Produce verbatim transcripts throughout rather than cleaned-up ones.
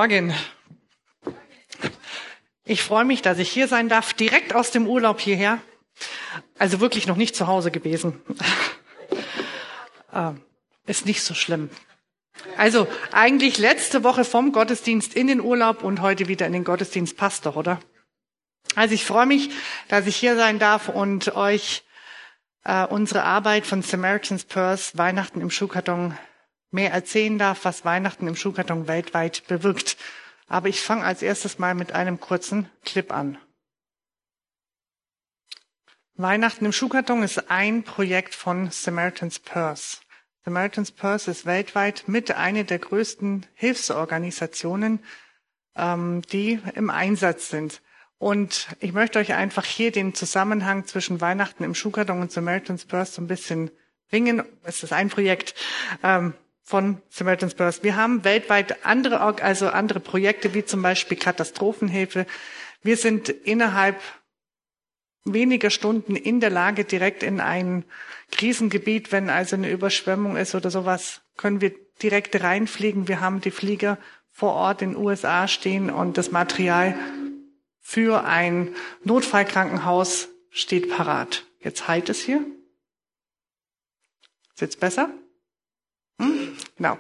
Morgen. Ich freue mich, dass ich hier sein darf, direkt aus dem Urlaub hierher. Also wirklich noch nicht zu Hause gewesen. äh, ist nicht so schlimm. Also eigentlich letzte Woche vom Gottesdienst in den Urlaub und heute wieder in den Gottesdienst, passt doch, oder? Also ich freue mich, dass ich hier sein darf und euch äh, unsere Arbeit von Samaritan's Purse, Weihnachten im Schuhkarton, mehr erzählen darf, was Weihnachten im Schuhkarton weltweit bewirkt. Aber ich fange als erstes mal mit einem kurzen Clip an. Weihnachten im Schuhkarton ist ein Projekt von Samaritan's Purse. Samaritan's Purse ist weltweit mit einer der größten Hilfsorganisationen, ähm, die im Einsatz sind. Und ich möchte euch einfach hier den Zusammenhang zwischen Weihnachten im Schuhkarton und Samaritan's Purse so ein bisschen bringen. Es ist ein Projekt ähm, von Samaritan's Purse. Wir haben weltweit andere, also andere Projekte, wie zum Beispiel Katastrophenhilfe. Wir sind innerhalb weniger Stunden in der Lage, direkt in ein Krisengebiet, wenn also eine Überschwemmung ist oder sowas, können wir direkt reinfliegen. Wir haben die Flieger vor Ort in den U S A stehen und das Material für ein Notfallkrankenhaus steht parat. Jetzt halt es hier. Ist jetzt besser? Hm? Genau.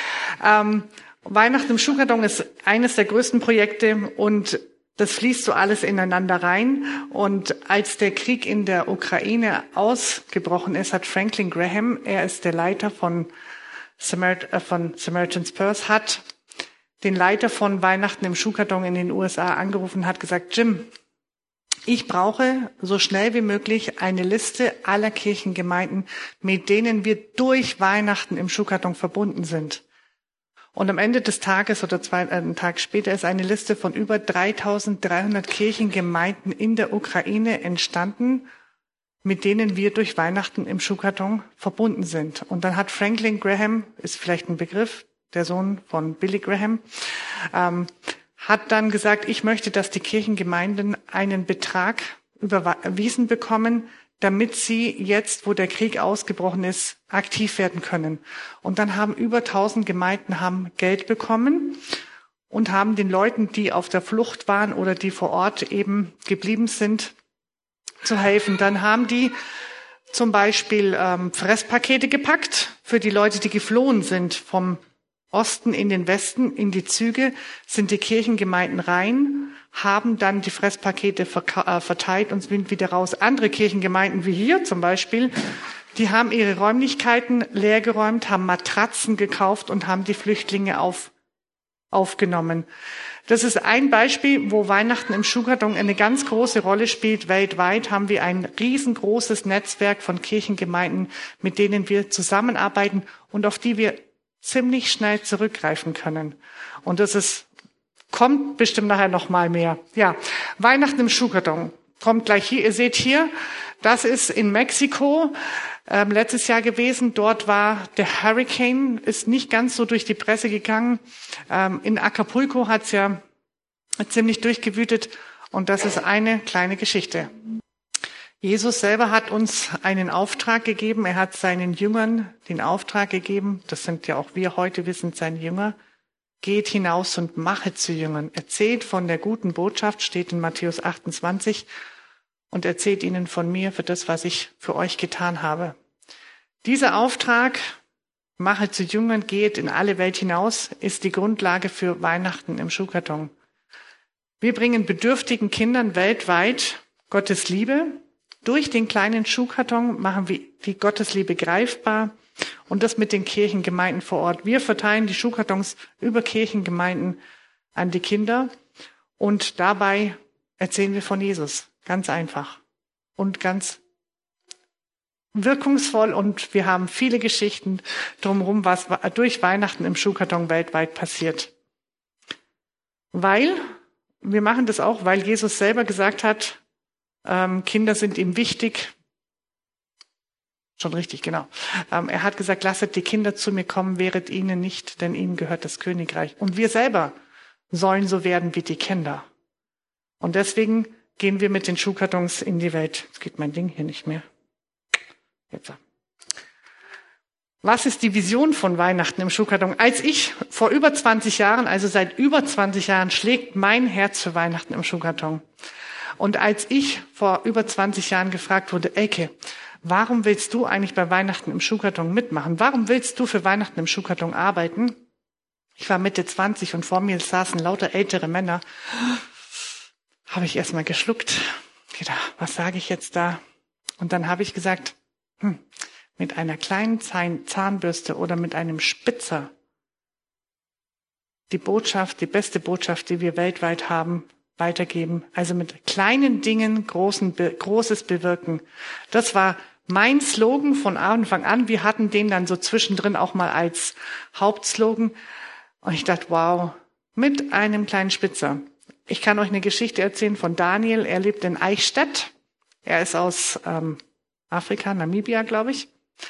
Ähm, Weihnachten im Schuhkarton ist eines der größten Projekte und das fließt so alles ineinander rein. Und als der Krieg in der Ukraine ausgebrochen ist, hat Franklin Graham, er ist der Leiter von, Samarit- äh, von Samaritan's Purse, hat den Leiter von Weihnachten im Schuhkarton in den U S A angerufen und hat gesagt, Jim, ich brauche so schnell wie möglich eine Liste aller Kirchengemeinden, mit denen wir durch Weihnachten im Schuhkarton verbunden sind. Und am Ende des Tages oder zwei, äh, einen Tag später ist eine Liste von über dreitausenddreihundert Kirchengemeinden in der Ukraine entstanden, mit denen wir durch Weihnachten im Schuhkarton verbunden sind. Und dann hat Franklin Graham, ist vielleicht ein Begriff, der Sohn von Billy Graham, ähm, hat dann gesagt, ich möchte, dass die Kirchengemeinden einen Betrag überwiesen bekommen, damit sie jetzt, wo der Krieg ausgebrochen ist, aktiv werden können. Und dann haben über tausend Gemeinden haben Geld bekommen und haben den Leuten, die auf der Flucht waren oder die vor Ort eben geblieben sind, zu helfen. Dann haben die zum Beispiel ähm, Fresspakete gepackt für die Leute, die geflohen sind vom Osten in den Westen, in die Züge, sind die Kirchengemeinden rein, haben dann die Fresspakete verteilt und sind wieder raus. Andere Kirchengemeinden wie hier zum Beispiel, die haben ihre Räumlichkeiten leergeräumt, haben Matratzen gekauft und haben die Flüchtlinge auf, aufgenommen. Das ist ein Beispiel, wo Weihnachten im Schuhkarton eine ganz große Rolle spielt. Weltweit haben wir ein riesengroßes Netzwerk von Kirchengemeinden, mit denen wir zusammenarbeiten und auf die wir ziemlich schnell zurückgreifen können. Und das ist, kommt bestimmt nachher noch mal mehr. Ja, Weihnachten im Schuhkarton kommt gleich hier. Ihr seht hier, das ist in Mexiko ähm, letztes Jahr gewesen. Dort war der Hurricane, ist nicht ganz so durch die Presse gegangen. Ähm, in Acapulco hat's ja ziemlich durchgewütet. Und das ist eine kleine Geschichte. Jesus selber hat uns einen Auftrag gegeben. Er hat seinen Jüngern den Auftrag gegeben. Das sind ja auch wir heute, wir sind seine Jünger. Geht hinaus und mache zu Jüngern. Erzählt von der guten Botschaft, steht in Matthäus achtundzwanzig. Und erzählt ihnen von mir für das, was ich für euch getan habe. Dieser Auftrag, mache zu Jüngern, geht in alle Welt hinaus, ist die Grundlage für Weihnachten im Schuhkarton. Wir bringen bedürftigen Kindern weltweit Gottes Liebe. Durch den kleinen Schuhkarton machen wir die Gottesliebe greifbar und das mit den Kirchengemeinden vor Ort. Wir verteilen die Schuhkartons über Kirchengemeinden an die Kinder und dabei erzählen wir von Jesus. Ganz einfach und ganz wirkungsvoll und wir haben viele Geschichten drumherum, was durch Weihnachten im Schuhkarton weltweit passiert. Weil, wir machen das auch, weil Jesus selber gesagt hat, Ähm, Kinder sind ihm wichtig. Schon richtig, genau. Ähm, er hat gesagt, lasset die Kinder zu mir kommen, wehret ihnen nicht, denn ihnen gehört das Königreich. Und wir selber sollen so werden wie die Kinder. Und deswegen gehen wir mit den Schuhkartons in die Welt. Jetzt geht mein Ding hier nicht mehr. Jetzt. Was ist die Vision von Weihnachten im Schuhkarton? Als ich vor über zwanzig Jahren, also seit über zwanzig Jahren, schlägt mein Herz für Weihnachten im Schuhkarton. Und als ich vor über zwanzig Jahren gefragt wurde, Elke, warum willst du eigentlich bei Weihnachten im Schuhkarton mitmachen? Warum willst du für Weihnachten im Schuhkarton arbeiten? Ich war Mitte zwanzig und vor mir saßen lauter ältere Männer. Habe ich erstmal geschluckt. Gedacht, was sage ich jetzt da? Und dann habe ich gesagt, hm, mit einer kleinen Zahnbürste oder mit einem Spitzer die Botschaft, die beste Botschaft, die wir weltweit haben, weitergeben. Also mit kleinen Dingen großen, Großes bewirken. Das war mein Slogan von Anfang an. Wir hatten den dann so zwischendrin auch mal als Hauptslogan. Und ich dachte, wow, mit einem kleinen Spitzer. Ich kann euch eine Geschichte erzählen von Daniel. Er lebt in Eichstätt. Er ist aus ähm, Afrika, Namibia, glaube ich.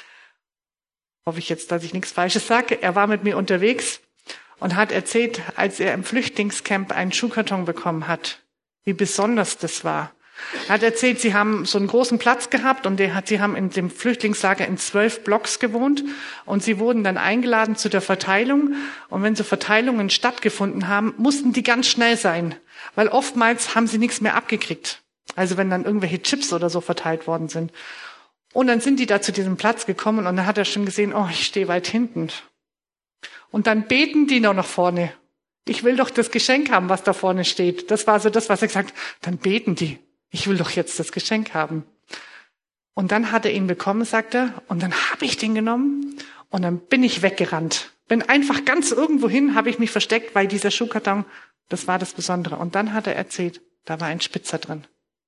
Hoffe ich jetzt, dass ich nichts Falsches sage. Er war mit mir unterwegs und hat erzählt, als er im Flüchtlingscamp einen Schuhkarton bekommen hat, wie besonders das war. Er hat erzählt, sie haben so einen großen Platz gehabt und der hat, sie haben in dem Flüchtlingslager in zwölf Blocks gewohnt und sie wurden dann eingeladen zu der Verteilung. Und wenn so Verteilungen stattgefunden haben, mussten die ganz schnell sein, weil oftmals haben sie nichts mehr abgekriegt. Also wenn dann irgendwelche Chips oder so verteilt worden sind. Und dann sind die da zu diesem Platz gekommen und dann hat er schon gesehen, oh, ich stehe weit hinten. Und dann beten die noch nach vorne. Ich will doch das Geschenk haben, was da vorne steht. Das war so das, was er gesagt hat. Dann beten die. Ich will doch jetzt das Geschenk haben. Und dann hat er ihn bekommen, sagt er. Und dann habe ich den genommen und dann bin ich weggerannt. Bin einfach ganz irgendwo hin, habe ich mich versteckt, weil dieser Schuhkarton, das war das Besondere. Und dann hat er erzählt, da war ein Spitzer drin.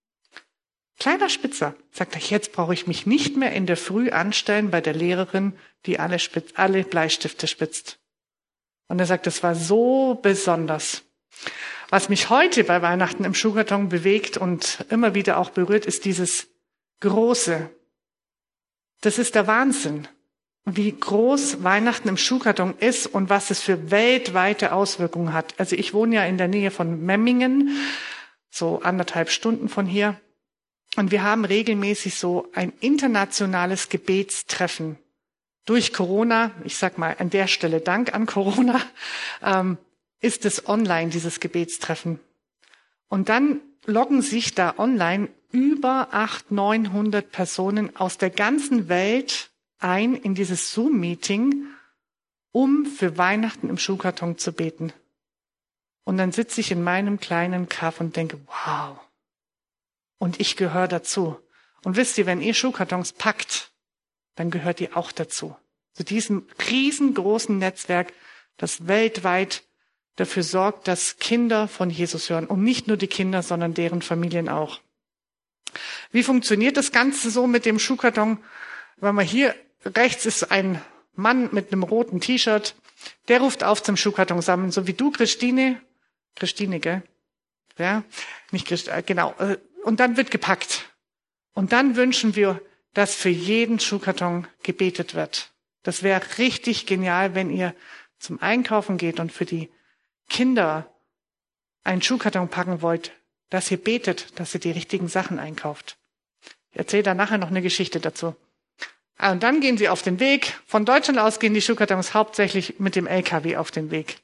Kleiner Spitzer, sagt er, jetzt brauche ich mich nicht mehr in der Früh anstellen bei der Lehrerin, die alle, Spitz, alle Bleistifte spitzt. Und er sagt, das war so besonders. Was mich heute bei Weihnachten im Schuhkarton bewegt und immer wieder auch berührt, ist dieses Große. Das ist der Wahnsinn, wie groß Weihnachten im Schuhkarton ist und was es für weltweite Auswirkungen hat. Also ich wohne ja in der Nähe von Memmingen, so anderthalb Stunden von hier. Und wir haben regelmäßig so ein internationales Gebetstreffen. Durch Corona, ich sag mal an der Stelle Dank an Corona, ähm, ist es online, dieses Gebetstreffen. Und dann loggen sich da online über achthundert, neunhundert Personen aus der ganzen Welt ein in dieses Zoom-Meeting, um für Weihnachten im Schuhkarton zu beten. Und dann sitze ich in meinem kleinen Kaff und denke, wow. Und ich gehöre dazu. Und wisst ihr, wenn ihr Schuhkartons packt, dann gehört ihr auch dazu. Zu diesem riesengroßen Netzwerk, das weltweit dafür sorgt, dass Kinder von Jesus hören. Und nicht nur die Kinder, sondern deren Familien auch. Wie funktioniert das Ganze so mit dem Schuhkarton? Wenn man hier rechts ist ein Mann mit einem roten T-Shirt, der ruft auf zum Schuhkarton sammeln, so wie du, Christine. Christine, gell? Ja, nicht Christine, genau. Und dann wird gepackt. Und dann wünschen wir, dass für jeden Schuhkarton gebetet wird. Das wäre richtig genial, wenn ihr zum Einkaufen geht und für die Kinder einen Schuhkarton packen wollt, dass ihr betet, dass ihr die richtigen Sachen einkauft. Ich erzähle da nachher noch eine Geschichte dazu. Und dann gehen sie auf den Weg. Von Deutschland aus gehen die Schuhkartons hauptsächlich mit dem L K W auf den Weg.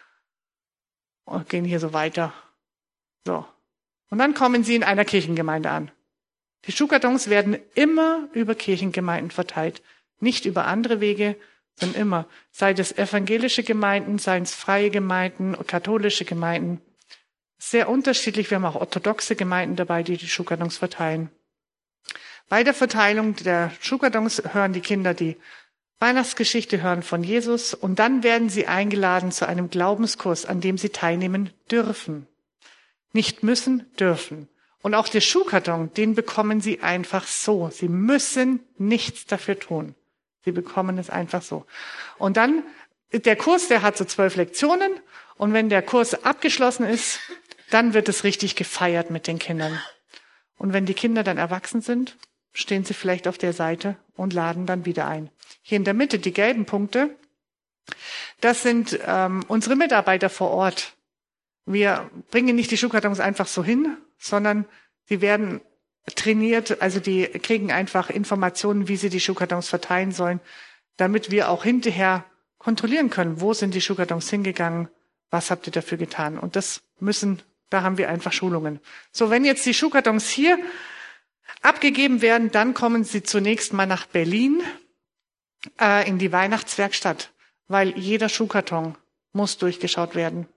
Und gehen hier so weiter. So. Und dann kommen sie in einer Kirchengemeinde an. Die Schuhkartons werden immer über Kirchengemeinden verteilt. Nicht über andere Wege, sondern immer. Sei es evangelische Gemeinden, seien es freie Gemeinden, katholische Gemeinden. Sehr unterschiedlich. Wir haben auch orthodoxe Gemeinden dabei, die die Schuhkartons verteilen. Bei der Verteilung der Schuhkartons hören die Kinder die Weihnachtsgeschichte, hören von Jesus und dann werden sie eingeladen zu einem Glaubenskurs, an dem sie teilnehmen dürfen. Nicht müssen, dürfen. Und auch der Schuhkarton, den bekommen sie einfach so. Sie müssen nichts dafür tun. Sie bekommen es einfach so. Und dann, der Kurs, der hat so zwölf Lektionen. Und wenn der Kurs abgeschlossen ist, dann wird es richtig gefeiert mit den Kindern. Und wenn die Kinder dann erwachsen sind, stehen sie vielleicht auf der Seite und laden dann wieder ein. Hier in der Mitte, die gelben Punkte, das sind ähm, unsere Mitarbeiter vor Ort. Wir bringen nicht die Schuhkartons einfach so hin, sondern sie werden trainiert, also die kriegen einfach Informationen, wie sie die Schuhkartons verteilen sollen. damit wir auch hinterher kontrollieren können, wo sind die Schuhkartons hingegangen, was habt ihr dafür getan. Und das müssen, da haben wir einfach Schulungen. So, wenn jetzt die Schuhkartons hier abgegeben werden, dann kommen sie zunächst mal nach Berlin äh, in die Weihnachtswerkstatt, weil jeder Schuhkarton muss durchgeschaut werden,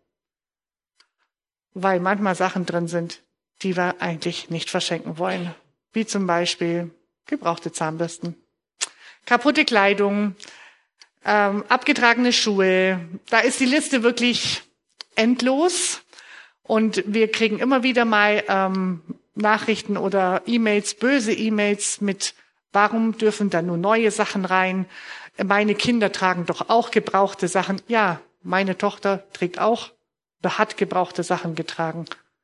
weil manchmal Sachen drin sind, die wir eigentlich nicht verschenken wollen, wie zum Beispiel gebrauchte Zahnbürsten, kaputte Kleidung, ähm, abgetragene Schuhe. Da ist die Liste wirklich endlos und wir kriegen immer wieder mal ähm, Nachrichten oder E-Mails, böse E-Mails mit, warum dürfen da nur neue Sachen rein? Meine Kinder tragen doch auch gebrauchte Sachen. Ja, meine Tochter trägt auch oder hat gebrauchte Sachen getragen.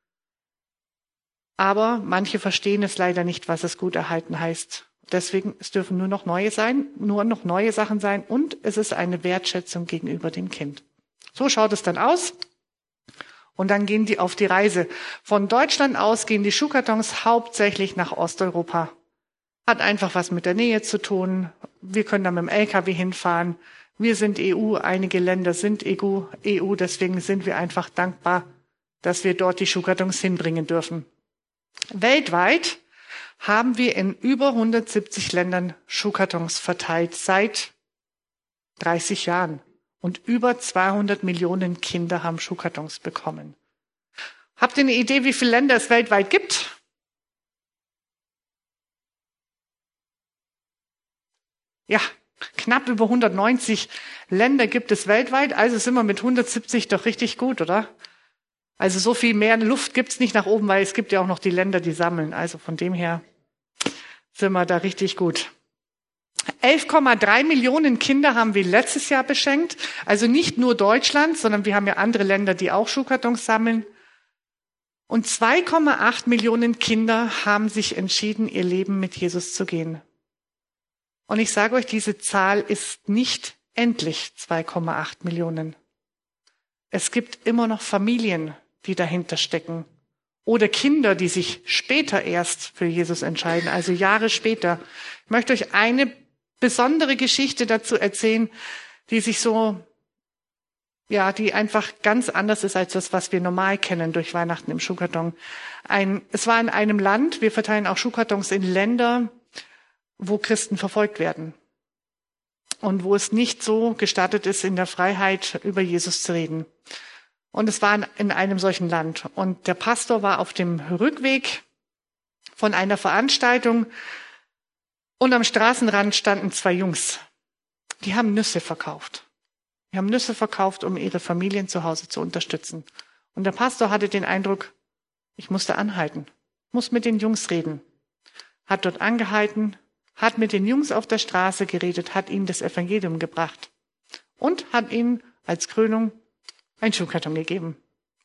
Aber manche verstehen es leider nicht, was es gut erhalten heißt. Deswegen, es dürfen nur noch neue sein, nur noch neue Sachen sein und es ist eine Wertschätzung gegenüber dem Kind. So schaut es dann aus. Und dann gehen die auf die Reise. Von Deutschland aus gehen die Schuhkartons hauptsächlich nach Osteuropa. Hat einfach was mit der Nähe zu tun. Wir können da mit dem L K W hinfahren. Wir sind E U, einige Länder sind E U, E U, deswegen sind wir einfach dankbar, dass wir dort die Schuhkartons hinbringen dürfen. Weltweit haben wir in über hundertsiebzig Ländern Schuhkartons verteilt seit dreißig Jahren. Und über zweihundert Millionen Kinder haben Schuhkartons bekommen. Habt ihr eine Idee, wie viele Länder es weltweit gibt? Ja, knapp über hundertneunzig Länder gibt es weltweit. Also sind wir mit hundertsiebzig doch richtig gut, oder? Also so viel mehr Luft gibt's nicht nach oben, weil es gibt ja auch noch die Länder, die sammeln. Also von dem her sind wir da richtig gut. elf Komma drei Millionen Kinder haben wir letztes Jahr beschenkt. Also nicht nur Deutschland, sondern wir haben ja andere Länder, die auch Schuhkartons sammeln. Und zwei Komma acht Millionen Kinder haben sich entschieden, ihr Leben mit Jesus zu gehen. Und ich sage euch, diese Zahl ist nicht endlich zwei Komma acht Millionen. Es gibt immer noch Familien, die dahinter stecken. Oder Kinder, die sich später erst für Jesus entscheiden, also Jahre später. Ich möchte euch eine besondere Geschichte dazu erzählen, die sich so, ja, die einfach ganz anders ist als das, was wir normal kennen durch Weihnachten im Schuhkarton. Ein, es war in einem Land, wir verteilen auch Schuhkartons in Länder, wo Christen verfolgt werden. Und wo es nicht so gestattet ist, in der Freiheit über Jesus zu reden. Und es war in einem solchen Land. Und der Pastor war auf dem Rückweg von einer Veranstaltung und am Straßenrand standen zwei Jungs. Die haben Nüsse verkauft. Die haben Nüsse verkauft, um ihre Familien zu Hause zu unterstützen. Und der Pastor hatte den Eindruck, ich musste anhalten, muss mit den Jungs reden. Hat dort angehalten, hat mit den Jungs auf der Straße geredet, hat ihnen das Evangelium gebracht und hat ihnen als Krönung einen Schuhkarton gegeben.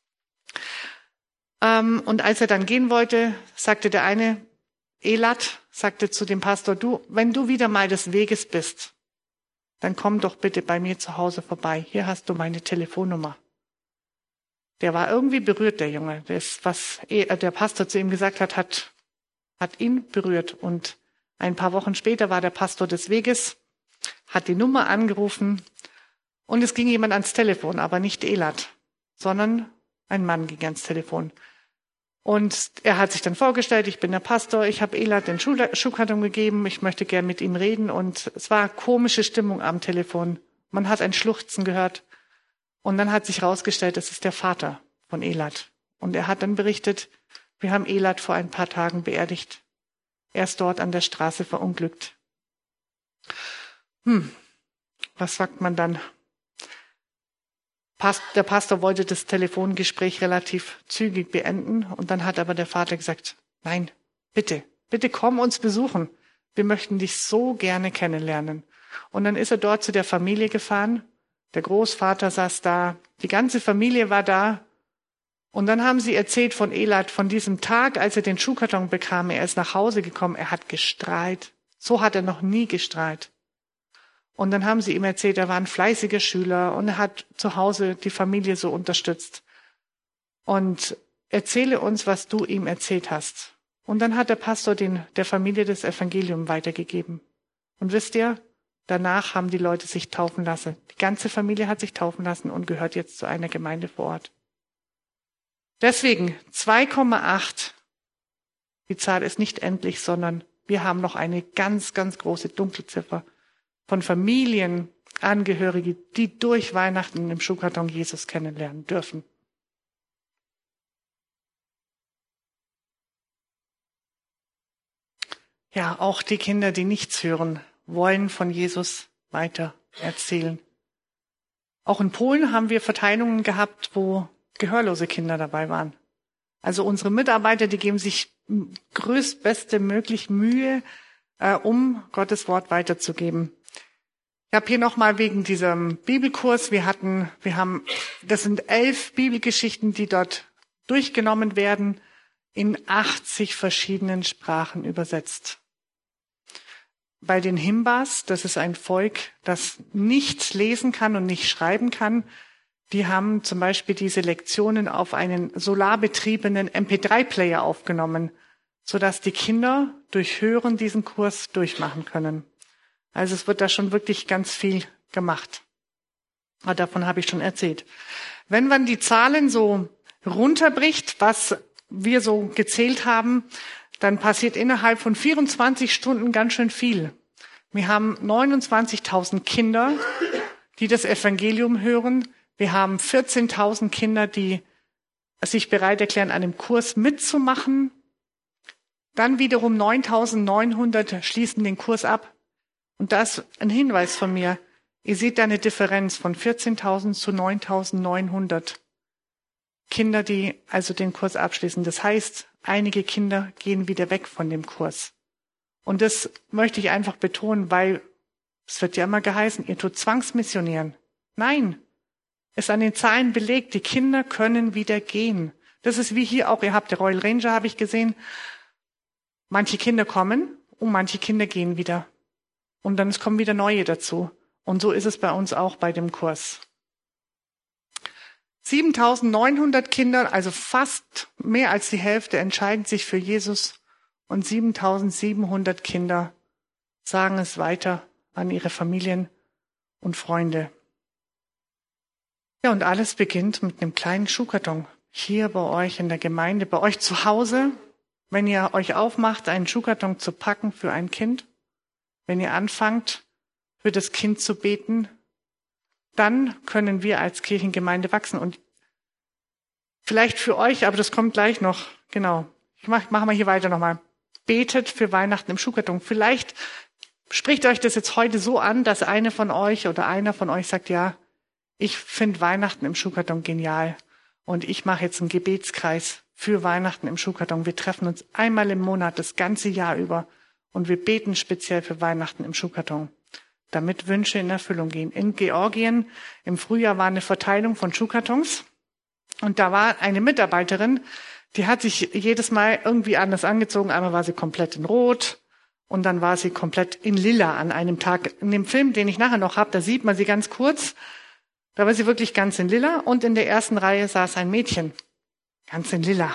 Ähm, und als er dann gehen wollte, sagte der eine, Elat, sagte zu dem Pastor, du, wenn du wieder mal des Weges bist, dann komm doch bitte bei mir zu Hause vorbei. Hier hast du meine Telefonnummer. Der war irgendwie berührt, der Junge. Das, was der Pastor zu ihm gesagt hat, hat, hat ihn berührt. Und ein paar Wochen später war der Pastor des Weges, hat die Nummer angerufen und es ging jemand ans Telefon, aber nicht Elat, sondern ein Mann ging ans Telefon. Und er hat sich dann vorgestellt, ich bin der Pastor, ich habe Elat den Schuhkarton gegeben, ich möchte gern mit ihm reden. Und es war komische Stimmung am Telefon. Man hat ein Schluchzen gehört. Und dann hat sich herausgestellt, es ist der Vater von Elat. Und er hat dann berichtet, wir haben Elat vor ein paar Tagen beerdigt. Er ist dort an der Straße verunglückt. Hm, was sagt man dann? Der Pastor wollte das Telefongespräch relativ zügig beenden und dann hat aber der Vater gesagt, nein, bitte, bitte komm uns besuchen. Wir möchten dich so gerne kennenlernen. Und dann ist er dort zu der Familie gefahren. Der Großvater saß da, die ganze Familie war da. Und dann haben sie erzählt von Elat, von diesem Tag, als er den Schuhkarton bekam. Er ist nach Hause gekommen, er hat gestrahlt. So hat er noch nie gestrahlt. Und dann haben sie ihm erzählt, er war ein fleißiger Schüler und er hat zu Hause die Familie so unterstützt. Und erzähle uns, was du ihm erzählt hast. Und dann hat der Pastor den, der Familie das Evangelium weitergegeben. Und wisst ihr, Danach haben die Leute sich taufen lassen. Die ganze Familie hat sich taufen lassen und gehört jetzt zu einer Gemeinde vor Ort. Deswegen zwei Komma acht. Die Zahl ist nicht endlich, sondern wir haben noch eine ganz, ganz große Dunkelziffer von Familienangehörigen, die durch Weihnachten im Schuhkarton Jesus kennenlernen dürfen. Ja, auch die Kinder, die nichts hören, wollen von Jesus weiter erzählen. Auch in Polen haben wir Verteilungen gehabt, wo gehörlose Kinder dabei waren. Also unsere Mitarbeiter, die geben sich größtbeste möglich Mühe, äh, um Gottes Wort weiterzugeben. Ich habe hier nochmal wegen diesem Bibelkurs, wir hatten, wir haben, das sind elf Bibelgeschichten, die dort durchgenommen werden, in achtzig verschiedenen Sprachen übersetzt. Bei den Himbas, das ist ein Volk, das nicht lesen kann und nicht schreiben kann, die haben zum Beispiel diese Lektionen auf einen solarbetriebenen M P drei Player aufgenommen, sodass die Kinder durch Hören diesen Kurs durchmachen können. Also es wird da schon wirklich ganz viel gemacht. Aber davon habe ich schon erzählt. Wenn man die Zahlen so runterbricht, was wir so gezählt haben, dann passiert innerhalb von vierundzwanzig Stunden ganz schön viel. Wir haben neunundzwanzigtausend Kinder, die das Evangelium hören. Wir haben vierzehntausend Kinder, die sich bereit erklären, an dem Kurs mitzumachen. Dann wiederum neuntausendneunhundert schließen den Kurs ab. Und das ist ein Hinweis von mir. Ihr seht da eine Differenz von vierzehntausend zu neuntausendneunhundert Kinder, die also den Kurs abschließen. Das heißt, einige Kinder gehen wieder weg von dem Kurs. Und das möchte ich einfach betonen, weil es wird ja immer geheißen, ihr tut zwangsmissionieren. Nein, ist an den Zahlen belegt, die Kinder können wieder gehen. Das ist wie hier auch, ihr habt der Royal Ranger, habe ich gesehen. Manche Kinder kommen und manche Kinder gehen wieder. Und dann kommen wieder neue dazu. Und so ist es bei uns auch bei dem Kurs. siebentausendneunhundert Kinder, also fast mehr als die Hälfte, entscheiden sich für Jesus. Und siebentausendsiebenhundert Kinder sagen es weiter an ihre Familien und Freunde. Ja, und alles beginnt mit einem kleinen Schuhkarton. Hier bei euch in der Gemeinde, bei euch zu Hause, wenn ihr euch aufmacht, einen Schuhkarton zu packen für ein Kind, wenn ihr anfangt, für das Kind zu beten, dann können wir als Kirchengemeinde wachsen. Und vielleicht für euch, aber das kommt gleich noch, genau. Ich mach, machen wir hier weiter nochmal. Betet für Weihnachten im Schuhkarton. Vielleicht spricht euch das jetzt heute so an, dass eine von euch oder einer von euch sagt, ja, ich finde Weihnachten im Schuhkarton genial und ich mache jetzt einen Gebetskreis für Weihnachten im Schuhkarton. Wir treffen uns einmal im Monat das ganze Jahr über und wir beten speziell für Weihnachten im Schuhkarton, damit Wünsche in Erfüllung gehen. In Georgien im Frühjahr war eine Verteilung von Schuhkartons und da war eine Mitarbeiterin, die hat sich jedes Mal irgendwie anders angezogen. Einmal war sie komplett in Rot und dann war sie komplett in Lila an einem Tag. In dem Film, den ich nachher noch habe, da sieht man sie ganz kurz. Da war sie wirklich ganz in Lila und in der ersten Reihe saß ein Mädchen, ganz in Lila.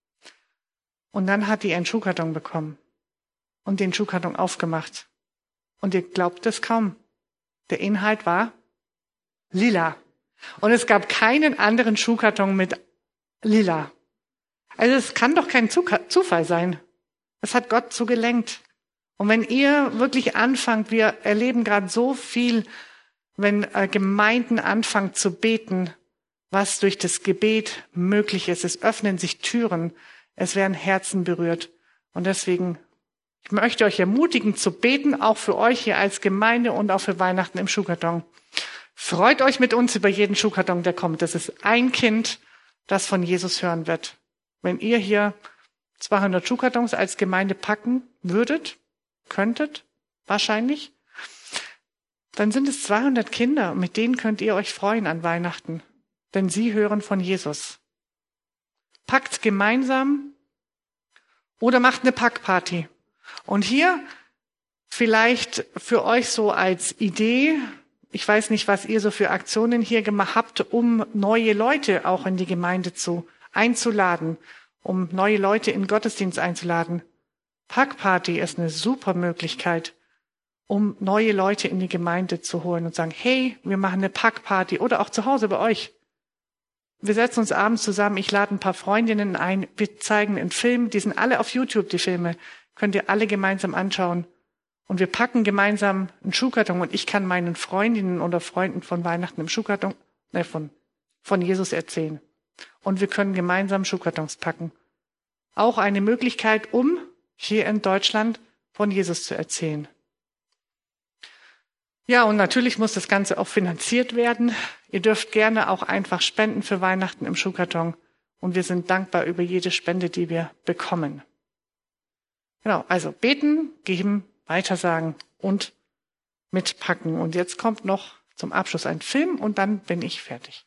Und dann hat die einen Schuhkarton bekommen und den Schuhkarton aufgemacht. Und ihr glaubt es kaum. Der Inhalt war Lila. Und es gab keinen anderen Schuhkarton mit Lila. Also es kann doch kein Zufall sein. Es hat Gott so gelenkt. Und wenn ihr wirklich anfangt, wir erleben gerade so viel, wenn äh, Gemeinden anfangen zu beten, was durch das Gebet möglich ist. Es öffnen sich Türen, es werden Herzen berührt. Und deswegen, ich möchte euch ermutigen zu beten, auch für euch hier als Gemeinde und auch für Weihnachten im Schuhkarton. Freut euch mit uns über jeden Schuhkarton, der kommt. Das ist ein Kind, das von Jesus hören wird. Wenn ihr hier zweihundert Schuhkartons als Gemeinde packen würdet, könntet, wahrscheinlich, dann sind es zweihundert Kinder, mit denen könnt ihr euch freuen an Weihnachten, denn sie hören von Jesus. Packt gemeinsam oder macht eine Packparty. Und hier vielleicht für euch so als Idee, ich weiß nicht, was ihr so für Aktionen hier gemacht habt, um neue Leute auch in die Gemeinde zu einzuladen, um neue Leute in den Gottesdienst einzuladen. Packparty ist eine super Möglichkeit, um neue Leute in die Gemeinde zu holen und sagen, hey, wir machen eine Packparty oder auch zu Hause bei euch. Wir setzen uns abends zusammen, ich lade ein paar Freundinnen ein, wir zeigen einen Film, die sind alle auf YouTube, die Filme, könnt ihr alle gemeinsam anschauen. Und wir packen gemeinsam einen Schuhkarton und ich kann meinen Freundinnen oder Freunden von Weihnachten im Schuhkarton, ne, von, von Jesus erzählen. Und wir können gemeinsam Schuhkartons packen. Auch eine Möglichkeit, um hier in Deutschland von Jesus zu erzählen. Ja, und natürlich muss das Ganze auch finanziert werden. Ihr dürft gerne auch einfach spenden für Weihnachten im Schuhkarton. Und wir sind dankbar über jede Spende, die wir bekommen. Genau, also beten, geben, weitersagen und mitpacken. Und jetzt kommt noch zum Abschluss ein Film und dann bin ich fertig.